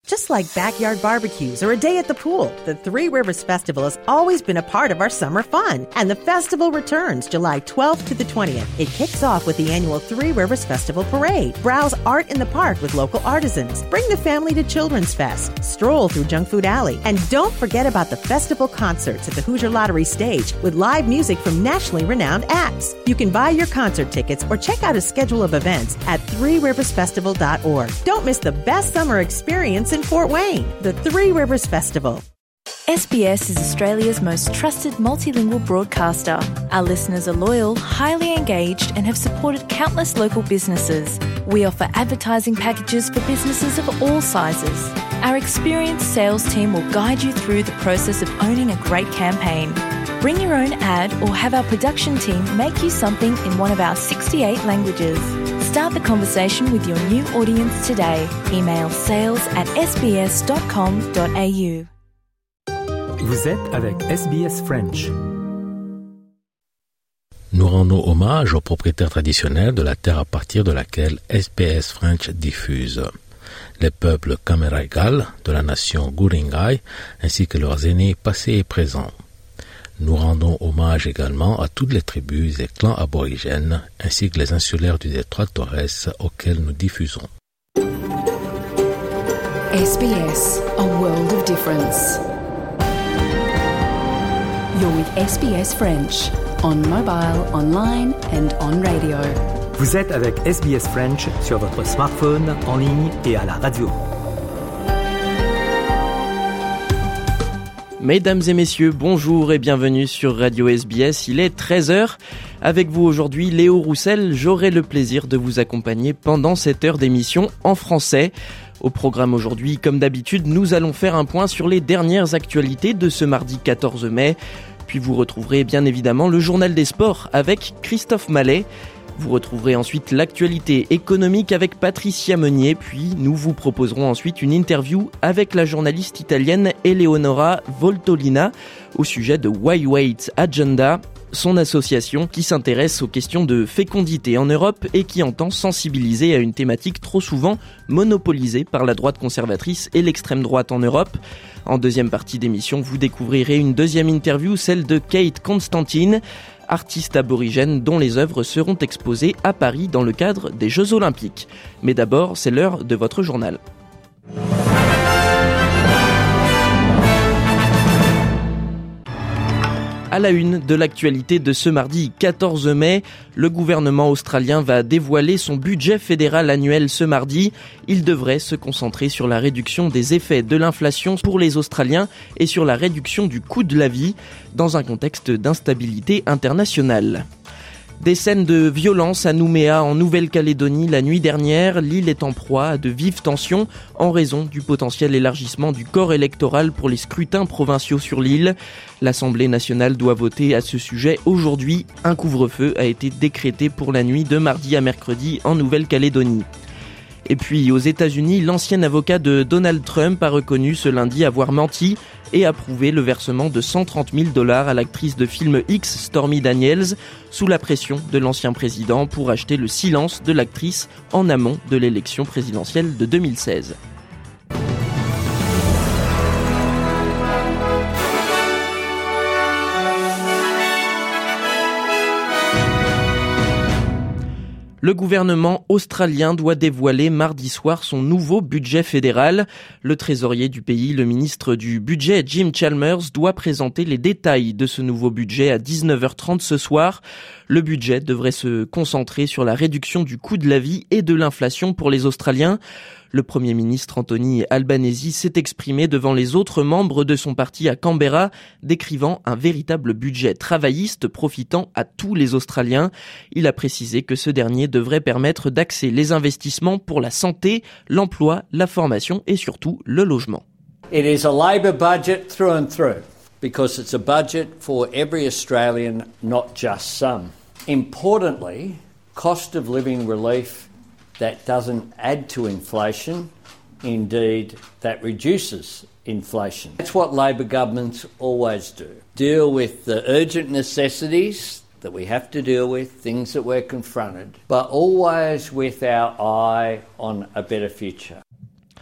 Just like backyard barbecues or a day at the pool, the Three Rivers Festival has always been a part of our summer fun. And the festival returns July 12th to the 20th. It kicks off with the annual Three Rivers Festival Parade. Browse art in the park with local artisans. Bring the family to Children's Fest. Stroll through Junk Food Alley. And don't forget about the festival concerts at the Hoosier Lottery stage with live music from nationally renowned acts. You can buy your concert tickets or check out a schedule of events at threeriversfestival.org. Don't miss the best summer experience in Fort Wayne, the Three Rivers Festival. SBS is Australia's most trusted multilingual broadcaster. Our listeners are loyal, highly engaged, and have supported countless local businesses. We offer advertising packages for businesses of all sizes. Our experienced sales team will guide you through the process of owning a great campaign. Bring your own ad or have our production team make you something in one of our 68 languages. Start the conversation with your new audience today. Email sales@sbs.com.au. Vous êtes avec SBS French. Nous rendons hommage aux propriétaires traditionnels de la terre à partir de laquelle SBS French diffuse. Les peuples Kameraigal de la nation Guringai ainsi que leurs aînés passés et présents. Nous rendons hommage également à toutes les tribus et clans aborigènes, ainsi que les insulaires du détroit Torres auxquels nous diffusons. SBS, a world of difference. You're with SBS French, on mobile, online and on radio. Vous êtes avec SBS French sur votre smartphone, en ligne et à la radio. Mesdames et messieurs, bonjour et bienvenue sur Radio SBS, il est 13h. Avec vous aujourd'hui, Léo Roussel, j'aurai le plaisir de vous accompagner pendant cette heure d'émission en français. Au programme aujourd'hui, comme d'habitude, nous allons faire un point sur les dernières actualités de ce mardi 14 mai. Puis vous retrouverez bien évidemment le journal des sports avec Christophe Mallet. Vous retrouverez ensuite l'actualité économique avec Patricia Meunier, puis nous vous proposerons ensuite une interview avec la journaliste italienne Eleonora Voltolina au sujet de Why Wait Agenda, son association qui s'intéresse aux questions de fécondité en Europe et qui entend sensibiliser à une thématique trop souvent monopolisée par la droite conservatrice et l'extrême droite en Europe. En deuxième partie d'émission, vous découvrirez une deuxième interview, celle de Kate Constantine, artiste aborigène dont les œuvres seront exposées à Paris dans le cadre des Jeux Olympiques. Mais d'abord, c'est l'heure de votre journal. À la une de l'actualité de ce mardi 14 mai, le gouvernement australien va dévoiler son budget fédéral annuel ce mardi. Il devrait se concentrer sur la réduction des effets de l'inflation pour les Australiens et sur la réduction du coût de la vie dans un contexte d'instabilité internationale. Des scènes de violence à Nouméa en Nouvelle-Calédonie la nuit dernière. L'île est en proie à de vives tensions en raison du potentiel élargissement du corps électoral pour les scrutins provinciaux sur l'île. L'Assemblée nationale doit voter à ce sujet aujourd'hui. Un couvre-feu a été décrété pour la nuit de mardi à mercredi en Nouvelle-Calédonie. Et puis aux États-Unis, l'ancien avocat de Donald Trump a reconnu ce lundi avoir menti et approuvé le versement de $130 000 à l'actrice de film X Stormy Daniels sous la pression de l'ancien président pour acheter le silence de l'actrice en amont de l'élection présidentielle de 2016. Le gouvernement australien doit dévoiler mardi soir son nouveau budget fédéral. Le trésorier du pays, le ministre du budget Jim Chalmers, doit présenter les détails de ce nouveau budget à 19h30 ce soir. Le budget devrait se concentrer sur la réduction du coût de la vie et de l'inflation pour les Australiens. Le Premier ministre Anthony Albanese s'est exprimé devant les autres membres de son parti à Canberra, décrivant un véritable budget travailliste profitant à tous les Australiens. Il a précisé que ce dernier devrait permettre d'axer les investissements pour la santé, l'emploi, la formation et surtout le logement. It is a Labor budget through and through, because it's a budget for every Australian, not just some. Importantly, cost of living relief that doesn't add to inflation, indeed that reduces inflation. That's what Labor governments always do. Deal with the urgent necessities that we have to deal with, things that we're confronted, but always with our eye on a better future.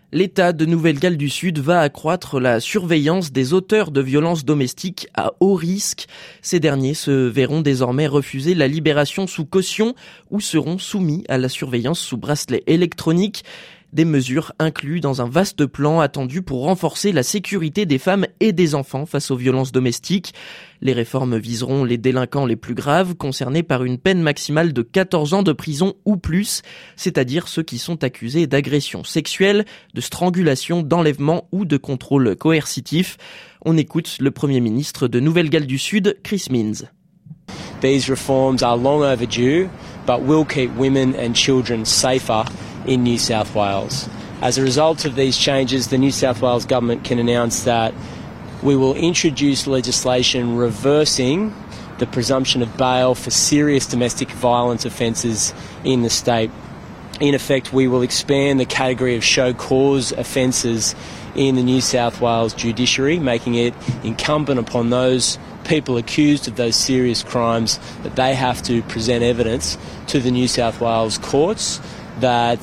L'État de Nouvelle-Galles du Sud va accroître la surveillance des auteurs de violences domestiques à haut risque. Ces derniers se verront désormais refuser la libération sous caution ou seront soumis à la surveillance sous bracelet électronique. Des mesures incluses dans un vaste plan attendu pour renforcer la sécurité des femmes et des enfants face aux violences domestiques. Les réformes viseront les délinquants les plus graves, concernés par une peine maximale de 14 ans de prison ou plus, c'est-à-dire ceux qui sont accusés d'agression sexuelle, de strangulation, d'enlèvement ou de contrôle coercitif. On écoute le Premier ministre de Nouvelle-Galles du Sud, Chris Minns. These reforms are long overdue, but will keep women and children safer in New South Wales. As a result of these changes, the New South Wales government can announce that we will introduce legislation reversing the presumption of bail for serious domestic violence offences in the state. In effect, we will expand the category of show cause offences in the New South Wales judiciary, making it incumbent upon those people accused of those serious crimes that they have to present evidence to the New South Wales courts that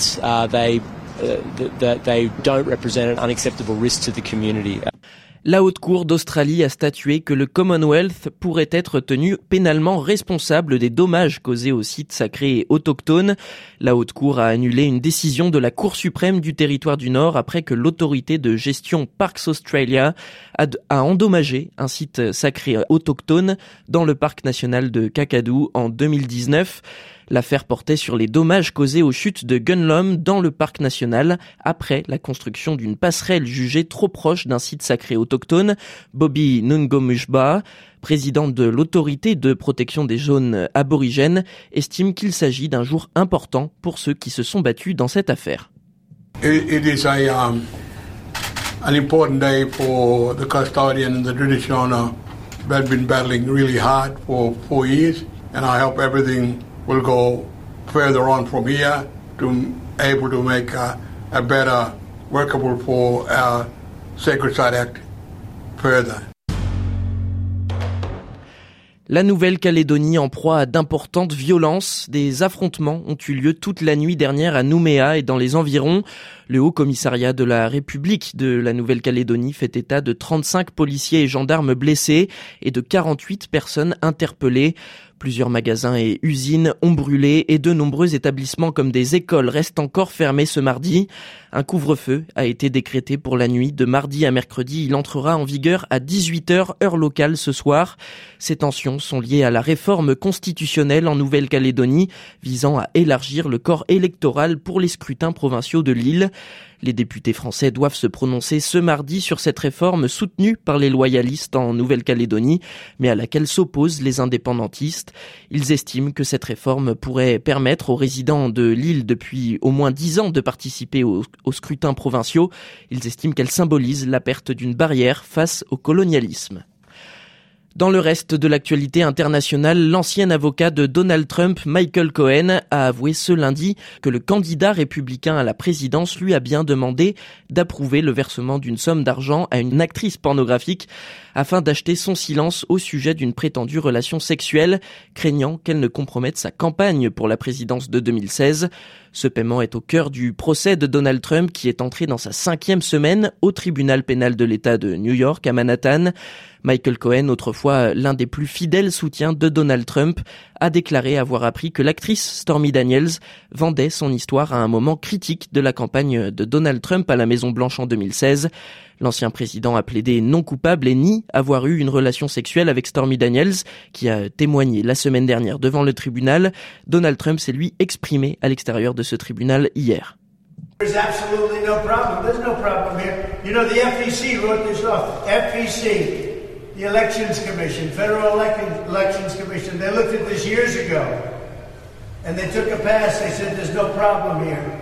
they don't represent an unacceptable risk to the community. La Haute Cour d'Australie a statué que le Commonwealth pourrait être tenu pénalement responsable des dommages causés aux sites sacrés et autochtones. La Haute Cour a annulé une décision de la Cour suprême du Territoire du Nord après que l'autorité de gestion Parks Australia a endommagé un site sacré autochtone dans le parc national de Kakadu en 2019. L'affaire portait sur les dommages causés aux chutes de Gunlom dans le parc national après la construction d'une passerelle jugée trop proche d'un site sacré autochtone. Bobby Nungomushba, président de l'autorité de protection des zones aborigènes, estime qu'il s'agit d'un jour important pour ceux qui se sont battus dans cette affaire. It is an important day for the custodian and the traditional owner that have been battling really hard for 4 years, and I hope everything will go further on from here to able to make a better workable for our Sacred Site Act further. La Nouvelle-Calédonie en proie à d'importantes violences. Des affrontements ont eu lieu toute la nuit dernière à Nouméa et dans les environs. Le Haut-Commissariat de la République de la Nouvelle-Calédonie fait état de 35 policiers et gendarmes blessés et de 48 personnes interpellées. Plusieurs magasins et usines ont brûlé et de nombreux établissements comme des écoles restent encore fermés ce mardi. Un couvre-feu a été décrété pour la nuit de mardi à mercredi. Il entrera en vigueur à 18h heure locale ce soir. Ces tensions sont liées à la réforme constitutionnelle en Nouvelle-Calédonie visant à élargir le corps électoral pour les scrutins provinciaux de l'île. Les députés français doivent se prononcer ce mardi sur cette réforme soutenue par les loyalistes en Nouvelle-Calédonie, mais à laquelle s'opposent les indépendantistes. Ils estiment que cette réforme pourrait permettre aux résidents de l'île depuis au moins 10 ans de participer aux scrutins provinciaux. Ils estiment qu'elle symbolise la perte d'une barrière face au colonialisme. Dans le reste de l'actualité internationale, l'ancien avocat de Donald Trump, Michael Cohen, a avoué ce lundi que le candidat républicain à la présidence lui a bien demandé d'approuver le versement d'une somme d'argent à une actrice pornographique afin d'acheter son silence au sujet d'une prétendue relation sexuelle, craignant qu'elle ne compromette sa campagne pour la présidence de 2016. Ce paiement est au cœur du procès de Donald Trump qui est entré dans sa 5e semaine au tribunal pénal de l'État de New York à Manhattan. Michael Cohen, autrefois l'un des plus fidèles soutiens de Donald Trump, a déclaré avoir appris que l'actrice Stormy Daniels vendait son histoire à un moment critique de la campagne de Donald Trump à la Maison-Blanche en 2016. L'ancien président a plaidé non coupable et nie avoir eu une relation sexuelle avec Stormy Daniels, qui a témoigné la semaine dernière devant le tribunal. Donald Trump s'est lui exprimé à l'extérieur de ce tribunal hier. There's absolutely no problem. There's no problem here. You know, the FEC wrote this off. FEC, the Elections Commission, Federal Elections Commission, they looked at this years ago. And they took a pass. They said there's no problem here.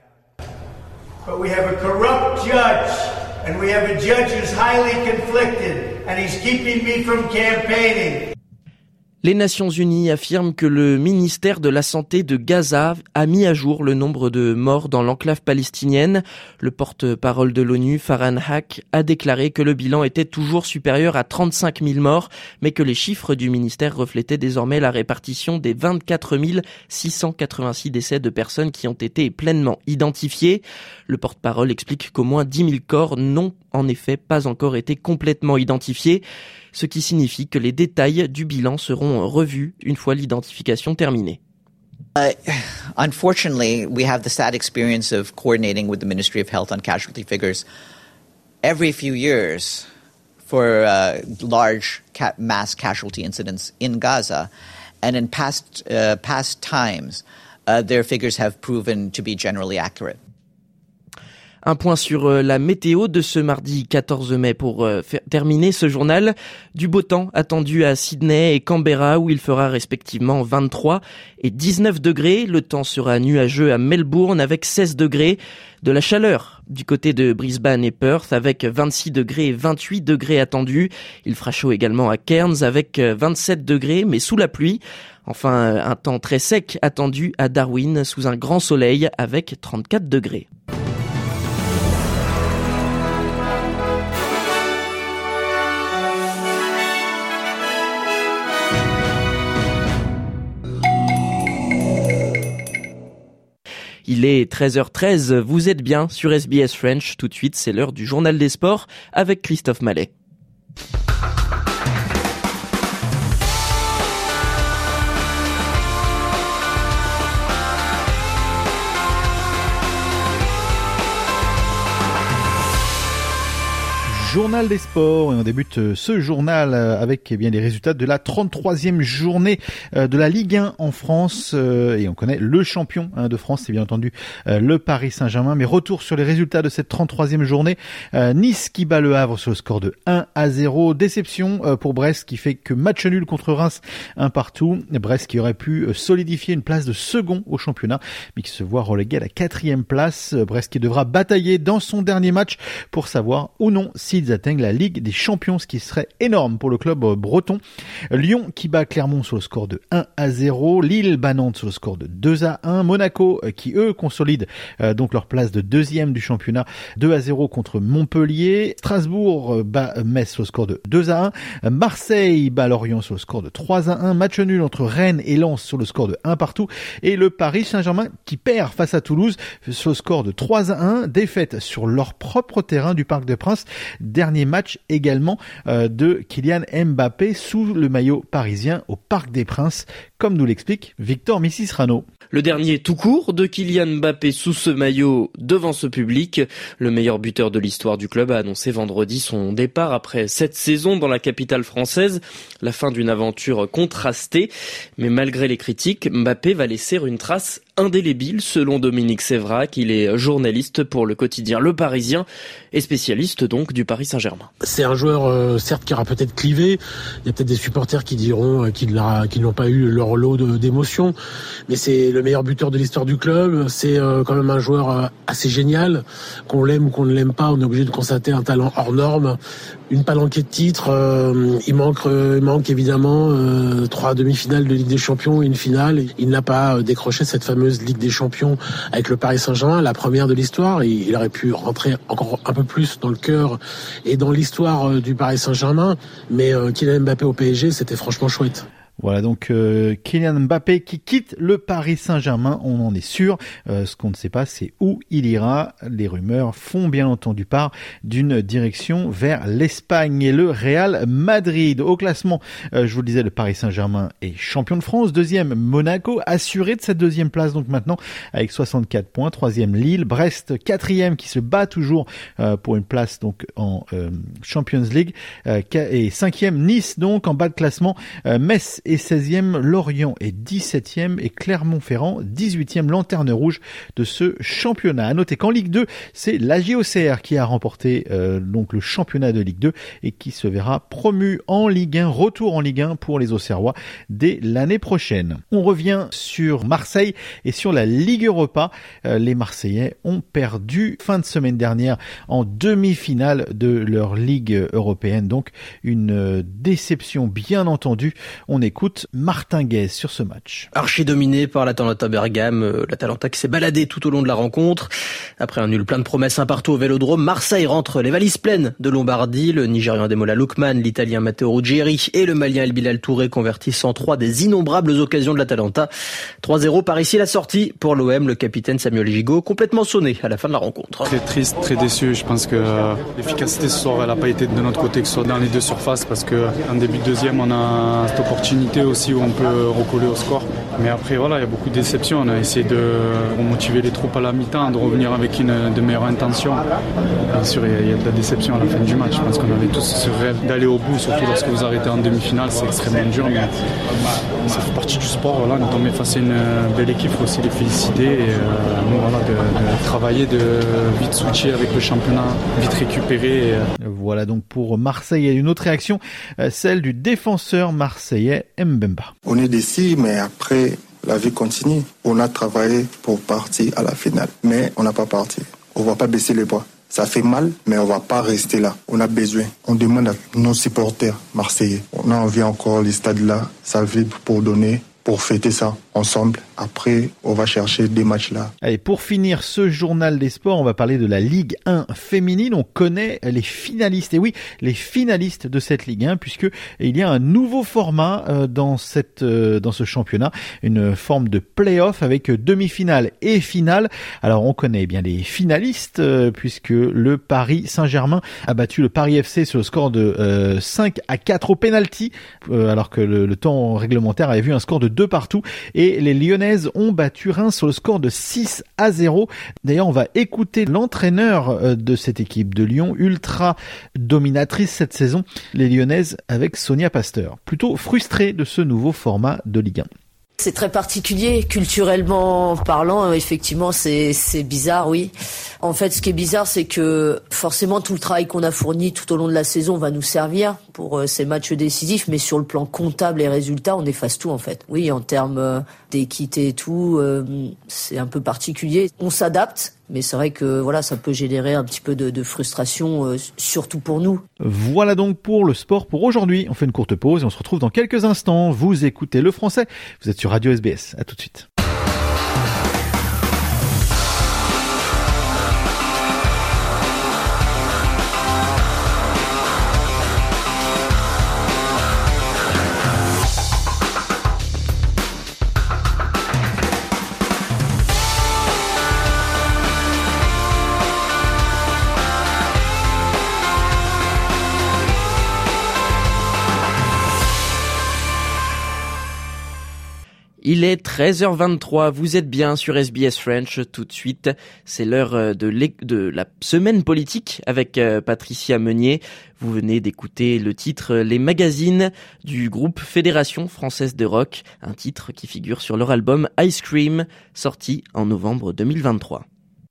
But we have a corrupt judge. And we have a judge who's highly conflicted, and he's keeping me from campaigning. Les Nations Unies affirment que le ministère de la Santé de Gaza a mis à jour le nombre de morts dans l'enclave palestinienne. Le porte-parole de l'ONU, Farhan Haq, a déclaré que le bilan était toujours supérieur à 35 000 morts, mais que les chiffres du ministère reflétaient désormais la répartition des 24 686 décès de personnes qui ont été pleinement identifiés. Le porte-parole explique qu'au moins 10 000 corps n'ont en effet pas encore été complètement identifiés, ce qui signifie que les détails du bilan seront revus une fois l'identification terminée. Unfortunately, we have the sad experience of coordinating with the Ministry of Health on casualty figures every few years for large mass casualty incidents in Gaza, and in past times, their figures have proven to be generally accurate. Un point sur la météo de ce mardi 14 mai pour terminer ce journal. Du beau temps attendu à Sydney et Canberra où il fera respectivement 23 et 19 degrés. Le temps sera nuageux à Melbourne avec 16 degrés. De la chaleur du côté de Brisbane et Perth avec 26 degrés et 28 degrés attendus. Il fera chaud également à Cairns avec 27 degrés mais sous la pluie. Enfin, un temps très sec attendu à Darwin sous un grand soleil avec 34 degrés. Il est 13h13, vous êtes bien sur SBS French. Tout de suite, c'est l'heure du journal des sports avec Christophe Mallet. Journal des sports, et on débute ce journal avec bien les résultats de la 33e journée de la Ligue 1 en France, et on connaît le champion de France, c'est bien entendu le Paris Saint-Germain, mais retour sur les résultats de cette 33e journée. Nice qui bat le Havre sur le score de 1-0, déception pour Brest qui fait que match nul contre Reims 1-1, Brest qui aurait pu solidifier une place de second au championnat, mais qui se voit relégué à la 4e place, Brest qui devra batailler dans son dernier match pour savoir ou non s'ils atteignent la Ligue des Champions, ce qui serait énorme pour le club breton. Lyon qui bat Clermont sur le score de 1-0, Lille bat Nantes sur le score de 2-1, Monaco qui eux consolident donc leur place de deuxième du championnat 2-0 contre Montpellier, Strasbourg bat Metz sur le score de 2-1, Marseille bat Lorient sur le score de 3-1, match nul entre Rennes et Lens sur le score de 1-1, et le Paris Saint-Germain qui perd face à Toulouse sur le score de 3-1, défaite sur leur propre terrain du Parc des Princes. Dernier match également de Kylian Mbappé sous le maillot parisien au Parc des Princes, comme nous l'explique Victor Missisrano. Le dernier tout court de Kylian Mbappé sous ce maillot devant ce public. Le meilleur buteur de l'histoire du club a annoncé vendredi son départ après 7 saisons dans la capitale française. La fin d'une aventure contrastée. Mais malgré les critiques, Mbappé va laisser une trace indélébile selon Dominique Sévrac. Il est journaliste pour le quotidien Le Parisien et spécialiste donc du Paris Saint-Germain. C'est un joueur certes qui aura peut-être clivé. Il y a peut-être des supporters qui diront qu'ils n'ont pas eu leur lot d'émotions. Mais c'est le meilleur buteur de l'histoire du club. C'est quand même un joueur assez génial. Qu'on l'aime ou qu'on ne l'aime pas, on est obligé de constater un talent hors norme. Une palanquée de titres. Il manque évidemment 3 demi-finales de Ligue des Champions et une finale. Il n'a pas décroché cette fameuse Ligue des Champions avec le Paris Saint-Germain, la première de l'histoire. Il aurait pu rentrer encore un peu plus dans le cœur et dans l'histoire du Paris Saint-Germain. Mais Kylian Mbappé au PSG, c'était franchement chouette. Voilà donc Kylian Mbappé qui quitte le Paris Saint-Germain, on en est sûr. Ce qu'on ne sait pas, c'est où il ira. Les rumeurs font bien entendu part d'une direction vers l'Espagne et le Real Madrid. Au classement, je vous le disais, le Paris Saint-Germain est champion de France. Deuxième, Monaco, assuré de cette deuxième place donc maintenant avec 64 points. Troisième, Lille. Brest, quatrième, qui se bat toujours pour une place donc en Champions League. Et cinquième, Nice donc en bas de classement. Metz et 16e, Lorient est 17e et Clermont-Ferrand 18e, lanterne rouge de ce championnat. À noter qu'en Ligue 2, c'est la JOCR qui a remporté donc le championnat de Ligue 2 et qui se verra promu en Ligue 1, retour en Ligue 1 pour les Auxerrois dès l'année prochaine. On revient sur Marseille et sur la Ligue Europa. Les Marseillais ont perdu fin de semaine dernière en demi-finale de leur Ligue européenne, donc une déception bien entendu. On écoute écoute Martin Guez sur ce match. Archi dominé par l'Atalanta Bergame, l'Atalanta qui s'est baladé tout au long de la rencontre. Après un nul plein de promesses un partout au Vélodrome, Marseille rentre les valises pleines de Lombardie. Le Nigérian Demola Lookman, l'Italien Matteo Ruggieri et le Malien El Bilal Touré convertissent en 3 des innombrables occasions de l'Atalanta. 3-0 par ici la sortie pour l'OM, le capitaine Samuel Gigot complètement sonné à la fin de la rencontre. Très triste, très déçu. Je pense que l'efficacité ce soir elle n'a pas été de notre côté, que ce soit dans les deux surfaces, parce qu'en début de deuxième on a cette opportunité aussi où on peut recoller au score. Mais après voilà, il y a beaucoup de déceptions. On a essayé de remotiver les troupes à la mi-temps, de revenir avec de meilleures intentions. Bien sûr, il y a de la déception à la fin du match. Je pense qu'on avait tous ce rêve d'aller au bout, surtout lorsque vous arrêtez en demi-finale. C'est extrêmement dur, mais ça fait partie du sport. Voilà, on est tombé face à une belle équipe, il faut aussi les féliciter. Et nous, voilà, de travailler, de vite switcher avec le championnat, vite récupérer. Voilà donc pour Marseille. Il y a une autre réaction, celle du défenseur marseillais Mbemba. On est déçus, mais après, la vie continue. On a travaillé pour partir à la finale, mais on n'a pas parti. On ne va pas baisser les bras. Ça fait mal, mais on ne va pas rester là. On a besoin. On demande à nos supporters marseillais. On a envie encore les stades là, ça vide pour donner, pour fêter ça ensemble. Après, on va chercher des matchs là. Allez, pour finir ce journal des sports, on va parler de la Ligue 1 féminine. On connaît les finalistes. Et oui, les finalistes de cette Ligue 1, puisque il y a un nouveau format dans ce championnat, une forme de play-off avec demi-finale et finale. Alors, on connaît bien les finalistes, puisque le Paris Saint-Germain a battu le Paris FC sur le score de 5-4 au penalty, alors que le temps réglementaire avait vu un score de 2 partout. Et les Lyonnaises ont battu Reims sur le score de 6-0. D'ailleurs, on va écouter l'entraîneur de cette équipe de Lyon, ultra dominatrice cette saison, les Lyonnaises, avec Sonia Pasteur. Plutôt frustrée de ce nouveau format de Ligue 1. C'est très particulier, culturellement parlant, effectivement c'est bizarre, oui. En fait, ce qui est bizarre, c'est que forcément tout le travail qu'on a fourni tout au long de la saison va nous servir pour ces matchs décisifs, mais sur le plan comptable et résultats, on efface tout en fait. Oui, en termes d'équité et tout, c'est un peu particulier. On s'adapte, mais c'est vrai que voilà, ça peut générer un petit peu de frustration, surtout pour nous. Voilà donc pour le sport pour aujourd'hui. On fait une courte pause et on se retrouve dans quelques instants. Vous écoutez Le Français, vous êtes sur Radio SBS. À tout de suite. Il est 13h23, vous êtes bien sur SBS French. Tout de suite, c'est l'heure de la semaine politique avec Patricia Meunier. Vous venez d'écouter le titre Les Magazines du groupe Fédération Française de Rock, un titre qui figure sur leur album Ice Cream, sorti en novembre 2023.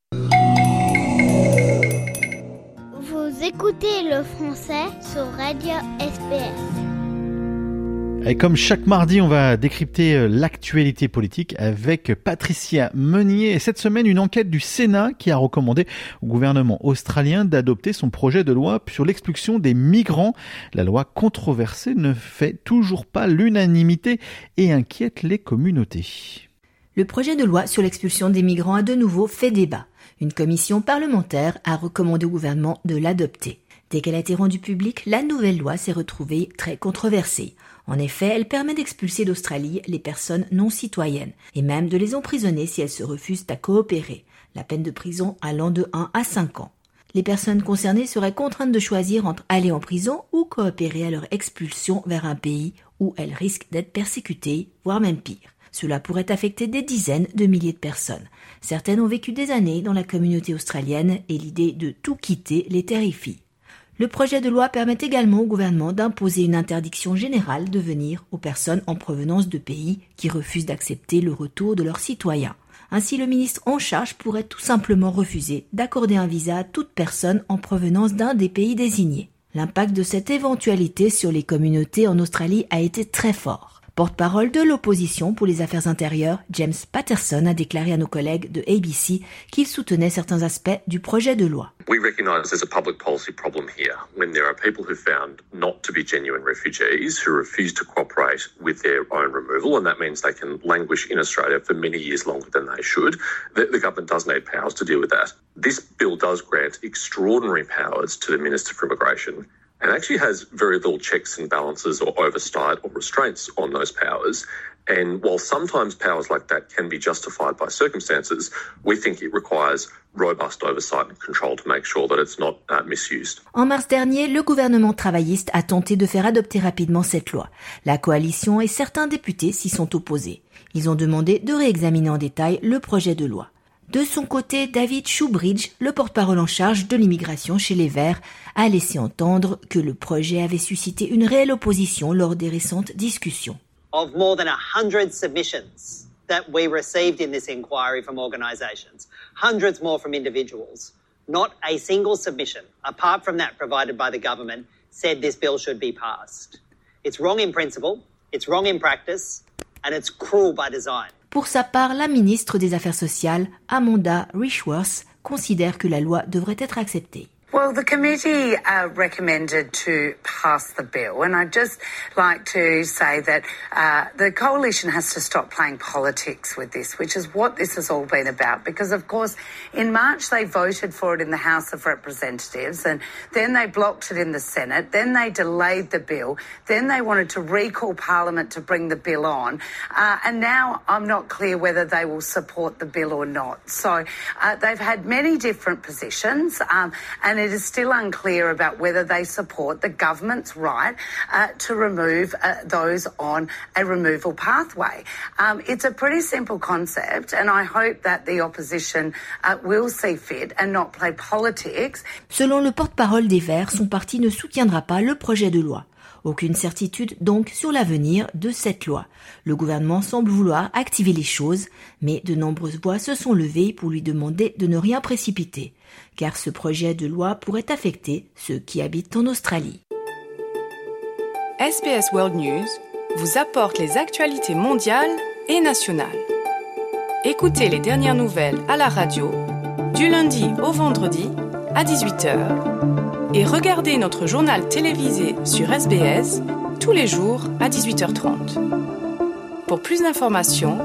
Vous écoutez Le Français sur Radio SBS. Et comme chaque mardi, on va décrypter l'actualité politique avec Patricia Meunier. Et cette semaine, une enquête du Sénat qui a recommandé au gouvernement australien d'adopter son projet de loi sur l'expulsion des migrants. La loi controversée ne fait toujours pas l'unanimité et inquiète les communautés. Le projet de loi sur l'expulsion des migrants a de nouveau fait débat. Une commission parlementaire a recommandé au gouvernement de l'adopter. Dès qu'elle a été rendue publique, la nouvelle loi s'est retrouvée très controversée. En effet, elle permet d'expulser d'Australie les personnes non citoyennes et même de les emprisonner si elles se refusent à coopérer, la peine de prison allant de 1 à 5 ans. Les personnes concernées seraient contraintes de choisir entre aller en prison ou coopérer à leur expulsion vers un pays où elles risquent d'être persécutées, voire même pire. Cela pourrait affecter des dizaines de milliers de personnes. Certaines ont vécu des années dans la communauté australienne et l'idée de tout quitter les terrifie. Le projet de loi permet également au gouvernement d'imposer une interdiction générale de venir aux personnes en provenance de pays qui refusent d'accepter le retour de leurs citoyens. Ainsi, le ministre en charge pourrait tout simplement refuser d'accorder un visa à toute personne en provenance d'un des pays désignés. L'impact de cette éventualité sur les communautés en Australie a été très fort. Porte-parole de l'opposition pour les affaires intérieures, James Patterson a déclaré à nos collègues de ABC qu'il soutenait certains aspects du projet de loi. We recognise there's a public policy problem here when there are people who found not to be genuine refugees who refuse to cooperate with their own removal, and that means they can languish in Australia for many years longer than they should. The government does need powers to deal with that. This bill does grant extraordinary powers to the Minister for Immigration and actually has very little checks and balances or oversight or restraints on those powers. And while sometimes powers like that can be justified by circumstances, we think it requires robust oversight and control to make sure that it's not misused. En mars dernier, le gouvernement travailliste a tenté de faire adopter rapidement cette loi. La coalition et certains députés s'y sont opposés. Ils ont demandé de réexaminer en détail le projet de loi. De son côté, David Shoebridge, le porte-parole en charge de l'immigration chez les Verts, a laissé entendre que le projet avait suscité une réelle opposition lors des récentes discussions. Of more than 100 submissions that we received in this inquiry from organisations, hundreds more from individuals, not a single submission, apart from that provided by the government, said this bill should be passed. It's wrong in principle, it's wrong in practice, and it's cruel by design. Pour sa part, la ministre des Affaires sociales, Amanda Rishworth, considère que la loi devrait être acceptée. Well, the committee recommended to pass the bill, and I'd just like to say that the coalition has to stop playing politics with this, which is what this has all been about. Because, of course, in March they voted for it in the House of Representatives, and then they blocked it in the Senate, then they delayed the bill, then they wanted to recall Parliament to bring the bill on, and now I'm not clear whether they will support the bill or not. So they've had many different positions, and it is still unclear about whether they support the government's right to remove those on a removal pathway. It's a pretty simple concept, and I hope that the opposition will see fit and not play politics. Selon le porte-parole des Verts, son parti ne soutiendra pas le projet de loi. Aucune certitude donc sur l'avenir de cette loi. Le gouvernement semble vouloir activer les choses, mais de nombreuses voix se sont levées pour lui demander de ne rien précipiter, car ce projet de loi pourrait affecter ceux qui habitent en Australie. SBS World News vous apporte les actualités mondiales et nationales. Écoutez les dernières nouvelles à la radio, du lundi au vendredi à 18h. Et regardez notre journal télévisé sur SBS tous les jours à 18h30. Pour plus d'informations,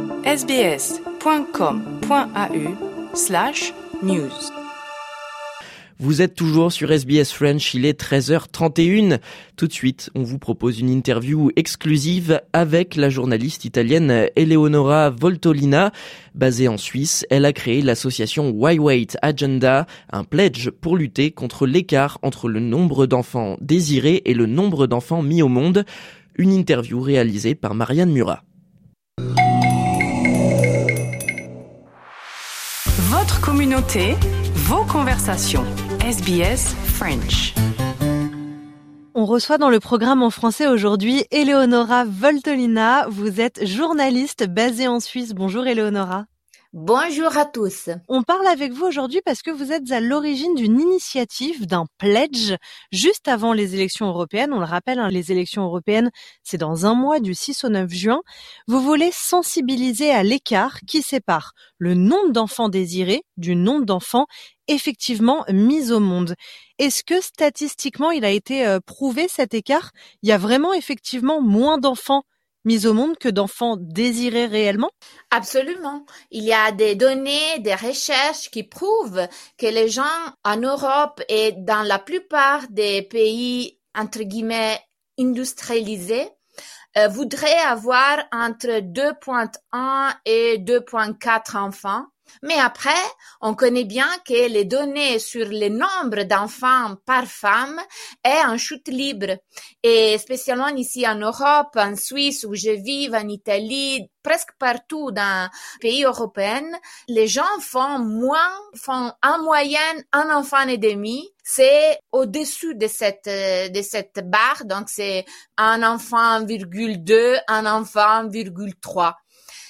sbs.com.au/news. Vous êtes toujours sur SBS French, il est 13h31. Tout de suite, on vous propose une interview exclusive avec la journaliste italienne Eleonora Voltolina. Basée en Suisse, elle a créé l'association Why Wait Agenda, un pledge pour lutter contre l'écart entre le nombre d'enfants désirés et le nombre d'enfants mis au monde. Une interview réalisée par Marianne Murat. Votre communauté, vos conversations. SBS French. On reçoit dans le programme en français aujourd'hui Eleonora Voltolina. Vous êtes journaliste basée en Suisse. Bonjour Eleonora. Bonjour à tous. On parle avec vous aujourd'hui parce que vous êtes à l'origine d'une initiative, d'un pledge, juste avant les élections européennes. On le rappelle, les élections européennes, c'est dans un mois, du 6 au 9 juin. Vous voulez sensibiliser à l'écart qui sépare le nombre d'enfants désirés du nombre d'enfants effectivement mis au monde. Est-ce que statistiquement, il a été prouvé cet écart ? Il y a vraiment effectivement moins d'enfants mis au monde que d'enfants désirés réellement? Absolument. Il y a des données, des recherches qui prouvent que les gens en Europe et dans la plupart des pays, entre guillemets, industrialisés, voudraient avoir entre 2,1 et 2,4 enfants. Mais après, on connaît bien que les données sur le nombre d'enfants par femme est en chute libre. Et spécialement ici en Europe, en Suisse où je vis, en Italie, presque partout dans les pays européens, les gens font en moyenne un enfant et demi. C'est au-dessus de cette barre, donc c'est un enfant, 1,2, un enfant, 1,3.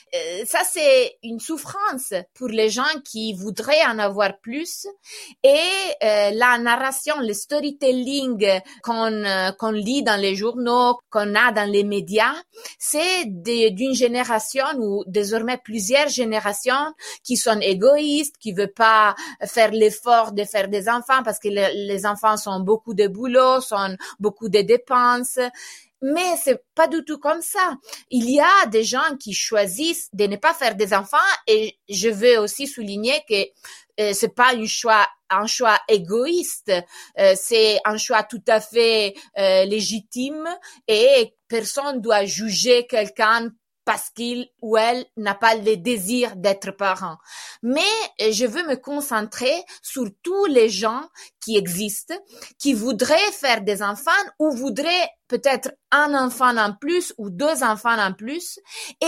Ça, c'est une souffrance pour les gens qui voudraient en avoir plus. Et la narration, le storytelling qu'on lit dans les journaux, qu'on a dans les médias, c'est d'une génération ou désormais plusieurs générations qui sont égoïstes, qui veulent pas faire l'effort de faire des enfants parce que les enfants sont beaucoup de boulot, sont beaucoup de dépenses. Mais c'est pas du tout comme ça. Il y a des gens qui choisissent de ne pas faire des enfants et je veux aussi souligner que c'est pas un choix égoïste, c'est un choix tout à fait légitime et personne doit juger quelqu'un parce qu'il ou elle n'a pas le désir d'être parent. Mais je veux me concentrer sur tous les gens qui existent, qui voudraient faire des enfants ou voudraient peut-être un enfant en plus ou 2 enfants en plus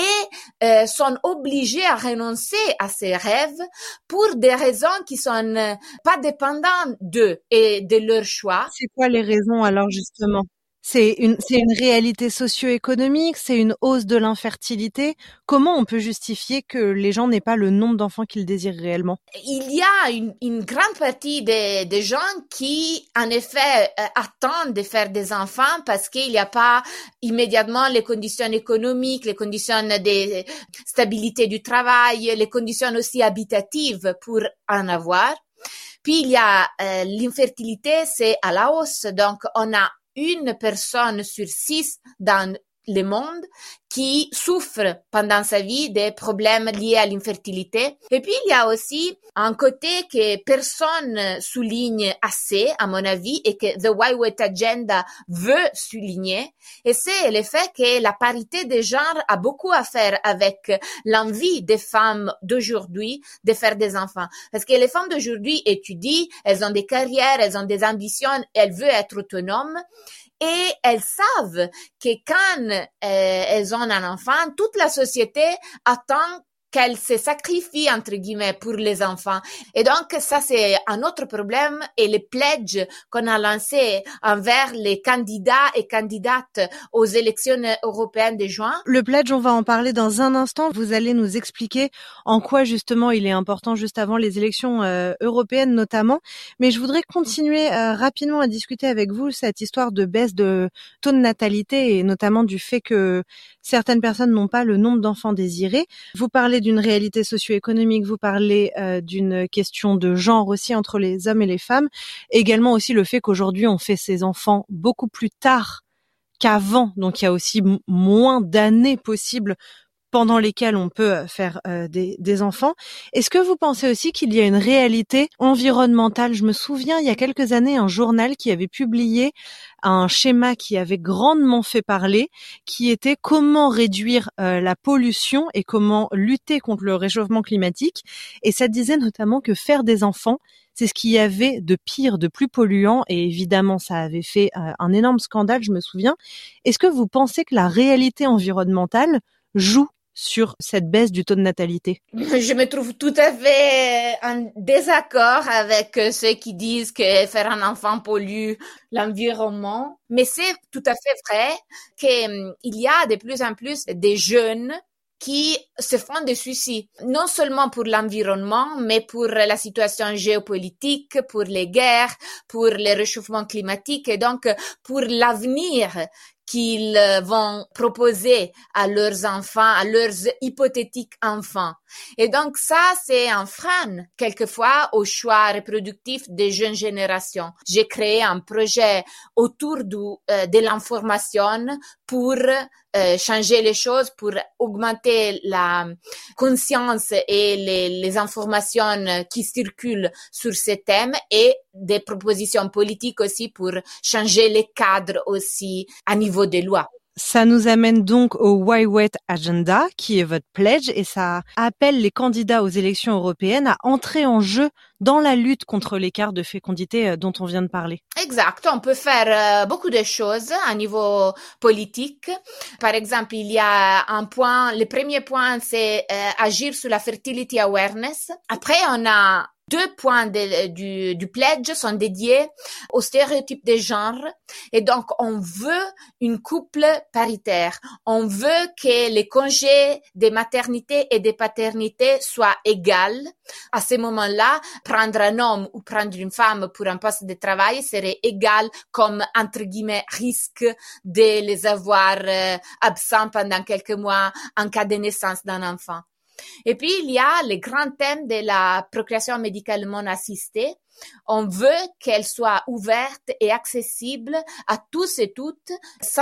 et sont obligés à renoncer à ces rêves pour des raisons qui sont pas dépendantes d'eux et de leur choix. C'est quoi les raisons alors justement ? C'est une réalité socio-économique, c'est une hausse de l'infertilité. Comment on peut justifier que les gens n'aient pas le nombre d'enfants qu'ils désirent réellement? Il y a une grande partie des gens qui, en effet, attendent de faire des enfants parce qu'il n'y a pas immédiatement les conditions économiques, les conditions de stabilité du travail, les conditions aussi habitatives pour en avoir. Puis il y a l'infertilité, c'est à la hausse, donc on a 1 personne sur 6 dans le monde qui souffre pendant sa vie des problèmes liés à l'infertilité. Et puis, il y a aussi un côté que personne souligne assez, à mon avis, et que The White Agenda veut souligner. Et c'est le fait que la parité des genres a beaucoup à faire avec l'envie des femmes d'aujourd'hui de faire des enfants. Parce que les femmes d'aujourd'hui étudient, elles ont des carrières, elles ont des ambitions, elles veulent être autonomes. Et elles savent que quand elles ont un enfant, toute la société attend qu'elles se sacrifient, entre guillemets, pour les enfants. Et donc, ça, c'est un autre problème. Et les pledges qu'on a lancés envers les candidats et candidates aux élections européennes de juin. Le pledge, on va en parler dans un instant. Vous allez nous expliquer en quoi, justement, il est important juste avant les élections européennes, notamment. Mais je voudrais continuer rapidement à discuter avec vous cette histoire de baisse de taux de natalité et notamment du fait que certaines personnes n'ont pas le nombre d'enfants désirés. Vous parlez d'une réalité socio-économique, vous parlez d'une question de genre aussi entre les hommes et les femmes. Également aussi le fait qu'aujourd'hui on fait ses enfants beaucoup plus tard qu'avant, donc il y a aussi moins d'années possibles pendant lesquelles on peut faire des enfants. Est-ce que vous pensez aussi qu'il y a une réalité environnementale? Je me souviens, il y a quelques années, un journal qui avait publié un schéma qui avait grandement fait parler, qui était comment réduire la pollution et comment lutter contre le réchauffement climatique. Et ça disait notamment que faire des enfants, c'est ce qu'il y avait de pire, de plus polluant, et évidemment ça avait fait un énorme scandale, je me souviens. Est-ce que vous pensez que la réalité environnementale joue sur cette baisse du taux de natalité? Je me trouve tout à fait en désaccord avec ceux qui disent que faire un enfant pollue l'environnement. Mais c'est tout à fait vrai qu'il y a de plus en plus de jeunes qui se font des soucis, non seulement pour l'environnement, mais pour la situation géopolitique, pour les guerres, pour le réchauffement climatique et donc pour l'avenir qu'ils vont proposer à leurs enfants, à leurs hypothétiques enfants. Et donc ça, c'est un frein, quelquefois, au choix reproductif des jeunes générations. J'ai créé un projet autour de l'information pour changer les choses, pour augmenter la conscience et les informations qui circulent sur ces thèmes et des propositions politiques aussi pour changer les cadres aussi à niveau des lois. Ça nous amène donc au White Agenda, qui est votre pledge, et ça appelle les candidats aux élections européennes à entrer en jeu dans la lutte contre l'écart de fécondité dont on vient de parler. Exact, on peut faire beaucoup de choses à niveau politique. Par exemple, il y a un point, le premier point, c'est agir sur la fertility awareness. Après, on a 2 points du pledge sont dédiés aux stéréotypes de genre. Et donc, on veut une couple paritaire. On veut que les congés de maternité et de paternité soient égaux. À ce moment-là, prendre un homme ou prendre une femme pour un poste de travail serait égal comme, entre guillemets, risque de les avoir absents pendant quelques mois en cas de naissance d'un enfant. Et puis, il y a le grand thème de la procréation médicalement assistée. On veut qu'elle soit ouverte et accessible à tous et toutes sans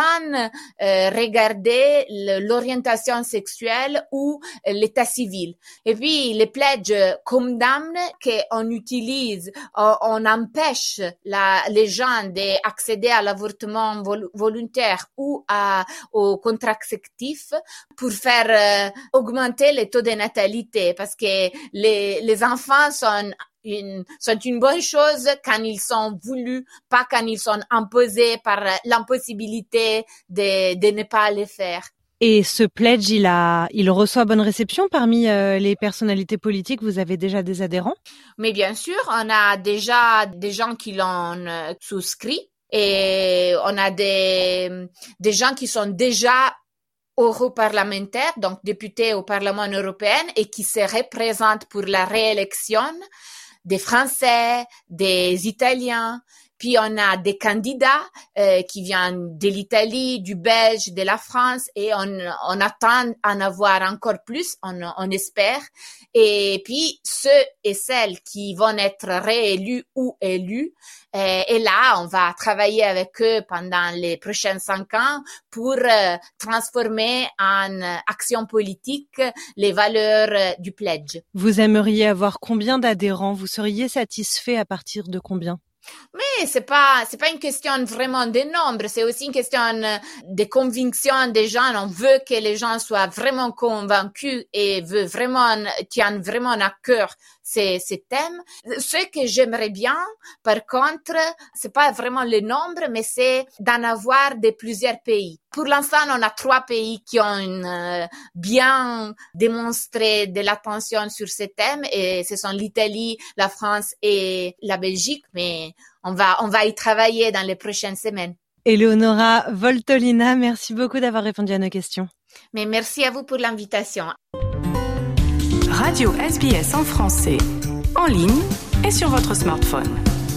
regarder l'orientation sexuelle ou l'état civil. Et puis, les pledges condamnent qu'on utilise, on empêche les gens d'accéder à l'avortement volontaire ou au contraceptif pour faire augmenter les taux de natalité parce que les enfants sont une bonne chose quand ils sont voulus, pas quand ils sont imposés par l'impossibilité de ne pas les faire. Et ce pledge, il reçoit bonne réception parmi les personnalités politiques. Vous avez déjà des adhérents? Mais bien sûr, on a déjà des gens qui l'ont souscrit et on a des gens qui sont déjà europarlementaires, donc députés au Parlement européen et qui se représentent pour la réélection. Des Français, des Italiens, puis on a des candidats qui viennent de l'Italie, du Belge, de la France et on attend en avoir encore plus, on espère. Et puis ceux et celles qui vont être réélus ou élus, et là on va travailler avec eux pendant les prochains 5 ans pour transformer en action politique les valeurs du pledge. Vous aimeriez avoir combien d'adhérents? Vous seriez satisfait à partir de combien? Mais c'est pas une question vraiment de nombre, c'est aussi une question de conviction des gens. On veut que les gens soient vraiment convaincus et tiennent vraiment à cœur ces thèmes. Ce que j'aimerais bien, par contre, c'est pas vraiment le nombre, mais c'est d'en avoir de plusieurs pays. Pour l'instant, on a 3 pays qui ont bien démontré de l'attention sur ces thèmes et ce sont l'Italie, la France et la Belgique, mais on va y travailler dans les prochaines semaines. Eleonora Voltolina, merci beaucoup d'avoir répondu à nos questions. Mais merci à vous pour l'invitation. Radio SBS en français, en ligne et sur votre smartphone.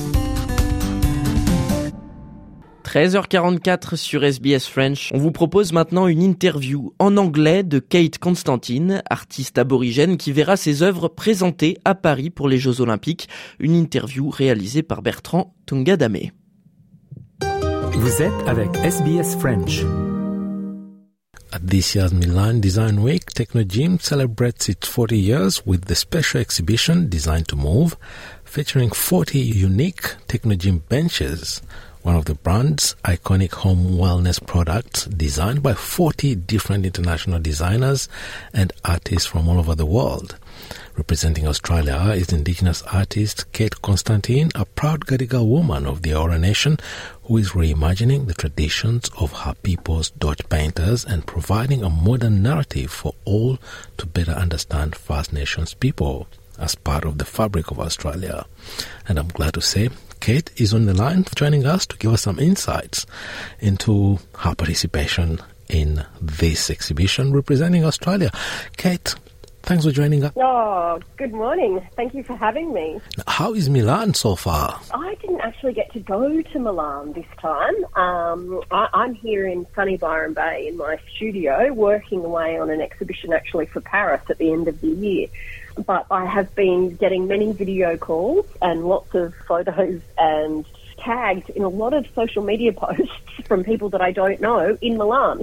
13h44 sur SBS French. On vous propose maintenant une interview en anglais de Kate Constantine, artiste aborigène qui verra ses œuvres présentées à Paris pour les Jeux Olympiques. Une interview réalisée par Bertrand Tungadame. Vous êtes avec SBS French. At this year's Milan Design Week, Technogym celebrates its 40 years with the special exhibition Designed to Move, featuring 40 unique Technogym benches, one of the brand's iconic home wellness products designed by 40 different international designers and artists from all over the world. Representing Australia is Indigenous artist Kate Constantine, a proud Gadigal woman of the Eora Nation who is reimagining the traditions of her people's Dutch painters and providing a modern narrative for all to better understand First Nations people as part of the fabric of Australia. And I'm glad to say Kate is on the line joining us to give us some insights into her participation in this exhibition representing Australia. Kate, thanks for joining us. Oh, good morning. Thank you for having me. How is Milan so far? I didn't actually get to go to Milan this time. I'm here in sunny Byron Bay in my studio working away on an exhibition actually for Paris at the end of the year. But I have been getting many video calls and lots of photos and tagged in a lot of social media posts from people that I don't know in Milan.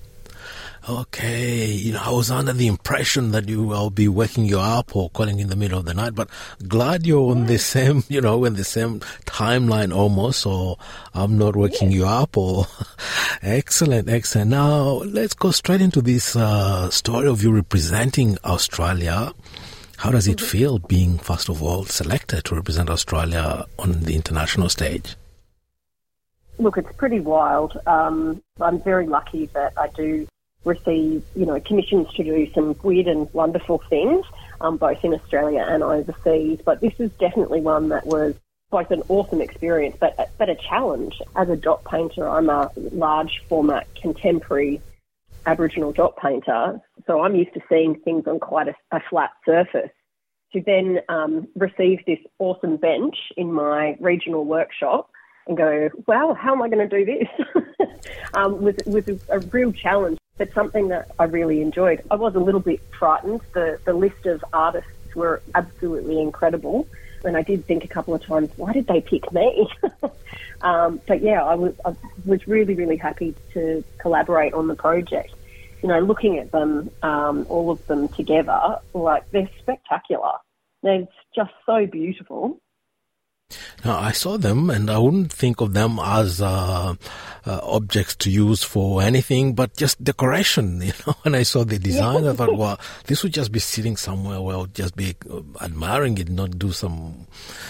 Okay, I was under the impression that I'll be waking you up or calling in the middle of the night, but glad you're on the same, in the same timeline almost, so I'm not waking you up or excellent. Now, let's go straight into this story of you representing Australia. How does it feel being, first of all, selected to represent Australia on the international stage? Look, it's pretty wild. I'm very lucky that I do receive, commissions to do some weird and wonderful things, both in Australia and overseas. But this is definitely one that was both an awesome experience, but a challenge. As a dot painter, I'm a large format contemporary Aboriginal dot painter, so I'm used to seeing things on quite a flat surface. To then receive this awesome bench in my regional workshop and go, wow, how am I going to do this? was a real challenge, but something that I really enjoyed. I was a little bit frightened. The list of artists were absolutely incredible. And I did think a couple of times, why did they pick me? But yeah, I was really, really happy to collaborate on the project. Looking at them, all of them together, they're spectacular. They're just so beautiful. Now, I saw them and I wouldn't think of them as objects to use for anything, but just decoration. When I saw the design, I thought, well, this would just be sitting somewhere where I would just be admiring it, not do some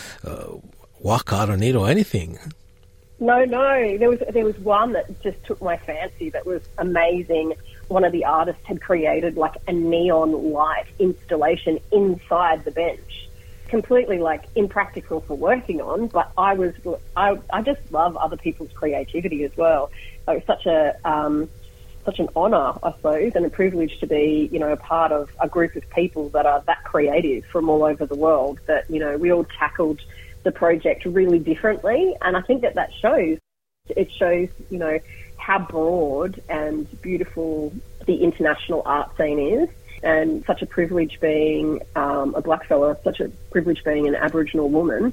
work out on it or anything. No. There was one that just took my fancy that was amazing. One of the artists had created a neon light installation inside the bench. Completely impractical for working on, but I just love other people's creativity as well. It was such an honour, I suppose, and a privilege to be, a part of a group of people that are that creative from all over the world. That we all tackled the project really differently, and I think that shows. It shows, how broad and beautiful the international art scene is. And such a privilege being a black fella, such a privilege being an Aboriginal woman,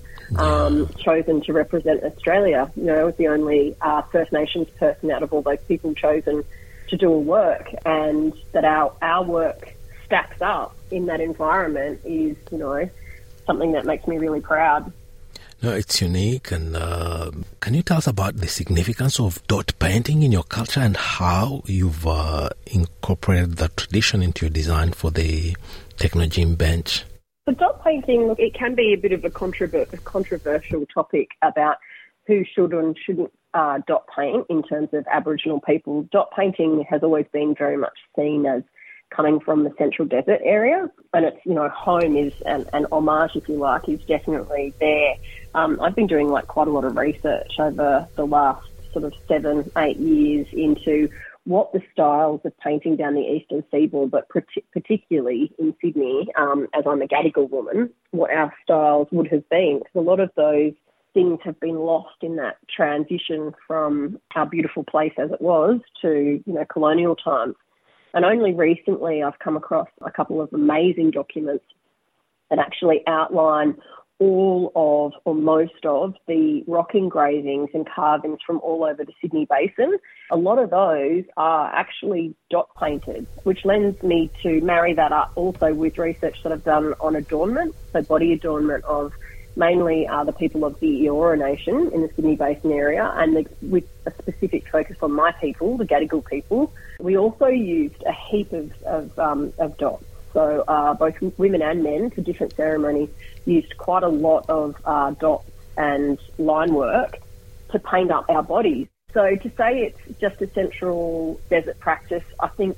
chosen to represent Australia. I was the only First Nations person out of all those people chosen to do a work, and that our work stacks up in that environment is, something that makes me really proud. No, it's unique. And can you tell us about the significance of dot painting in your culture and how you've incorporated that tradition into your design for the Technogym bench? The dot painting, it can be a bit of a controversial topic about who should and shouldn't dot paint in terms of Aboriginal people. Dot painting has always been very much seen as coming from the Central Desert area, and it's, home is an homage, if you like, is definitely there. I've been doing quite a lot of research over the last sort of 7-8 years into what the styles of painting down the eastern seaboard, but particularly in Sydney, as I'm a Gadigal woman, what our styles would have been. Because a lot of those things have been lost in that transition from our beautiful place as it was to, colonial times. And only recently I've come across a couple of amazing documents that actually outline all of, or most of, the rock engravings and carvings from all over the Sydney Basin. A lot of those are actually dot painted, which lends me to marry that up also with research that I've done on adornment, so body adornment of mainly the people of the Eora Nation in the Sydney Basin area, and with a specific focus on my people, the Gadigal people. We also used a heap of dots. So both women and men for different ceremonies used quite a lot of dots and line work to paint up our bodies. So to say it's just a Central Desert practice, I think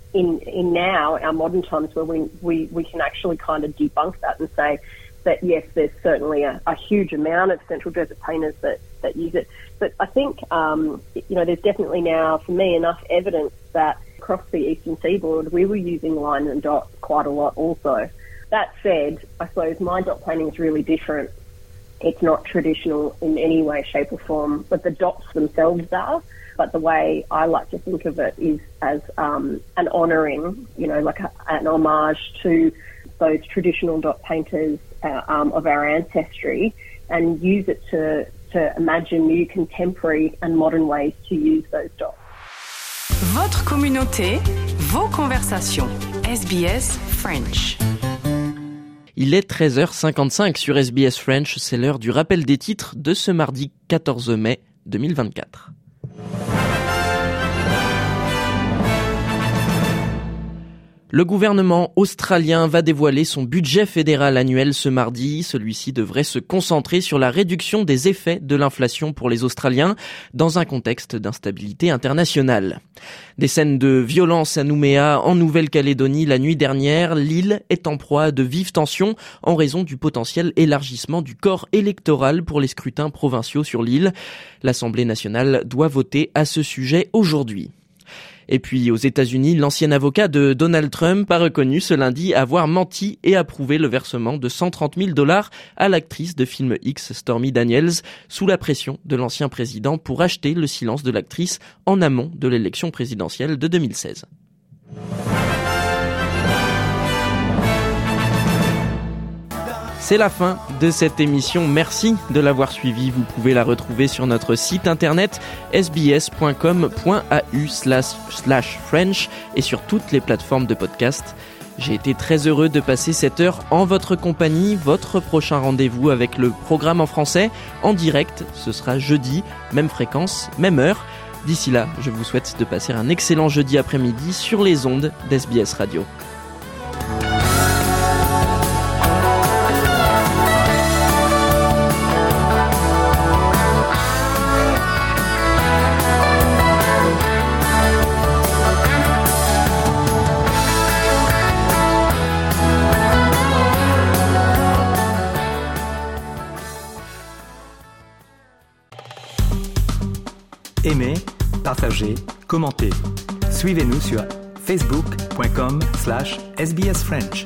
in now, our modern times, where we can actually kind of debunk that and say that, yes, there's certainly a huge amount of Central Desert painters that use it. But I think, there's definitely now, for me, enough evidence that across the eastern seaboard, we were using line and dot quite a lot also. That said, I suppose my dot painting is really different. It's not traditional in any way, shape or form, but the dots themselves are. But the way I like to think of it is as an honouring, an homage to those traditional dot painters of our ancestry, and use it to imagine new contemporary and modern ways to use those dots. Votre communauté, vos conversations. SBS French. Il est 13h55 sur SBS French, c'est l'heure du rappel des titres de ce mardi 14 mai 2024. Le gouvernement australien va dévoiler son budget fédéral annuel ce mardi. Celui-ci devrait se concentrer sur la réduction des effets de l'inflation pour les Australiens dans un contexte d'instabilité internationale. Des scènes de violence à Nouméa, en Nouvelle-Calédonie, la nuit dernière. L'île est en proie à de vives tensions en raison du potentiel élargissement du corps électoral pour les scrutins provinciaux sur l'île. L'Assemblée nationale doit voter à ce sujet aujourd'hui. Et puis aux États-Unis, l'ancien avocat de Donald Trump a reconnu ce lundi avoir menti et approuvé le versement de $130,000 à l'actrice de film X Stormy Daniels sous la pression de l'ancien président pour acheter le silence de l'actrice en amont de l'élection présidentielle de 2016. C'est la fin de cette émission. Merci de l'avoir suivie. Vous pouvez la retrouver sur notre site internet sbs.com.au/French et sur toutes les plateformes de podcast. J'ai été très heureux de passer cette heure en votre compagnie. Votre prochain rendez-vous avec le programme en français en direct, ce sera jeudi, même fréquence, même heure. D'ici là, je vous souhaite de passer un excellent jeudi après-midi sur les ondes d'SBS Radio. Aimez, partagez, commentez. Suivez-nous sur facebook.com/SBS French.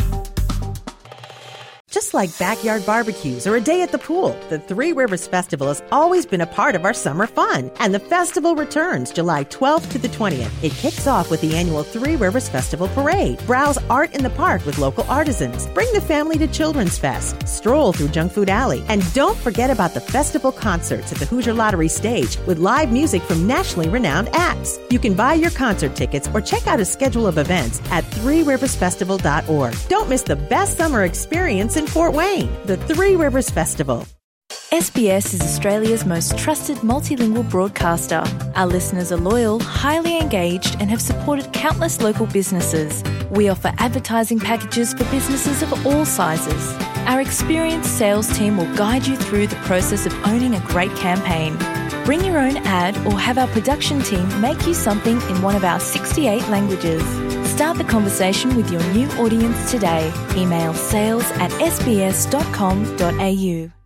Just like backyard barbecues or a day at the pool, the Three Rivers Festival has always been a part of our summer fun. And the festival returns July 12th to the 20th. It kicks off with the annual Three Rivers Festival Parade. Browse art in the park with local artisans. Bring the family to Children's Fest. Stroll through Junk Food Alley. And don't forget about the festival concerts at the Hoosier Lottery stage with live music from nationally renowned acts. You can buy your concert tickets or check out a schedule of events at threeriversfestival.org. Don't miss the best summer experience in Fort Wayne, the Three Rivers Festival. SBS is Australia's most trusted multilingual broadcaster. Our listeners are loyal, highly engaged, and have supported countless local businesses. We offer advertising packages for businesses of all sizes. Our experienced sales team will guide you through the process of owning a great campaign. Bring your own ad or have our production team make you something in one of our 68 languages. Start the conversation with your new audience today. Email sales@sbs.com.au.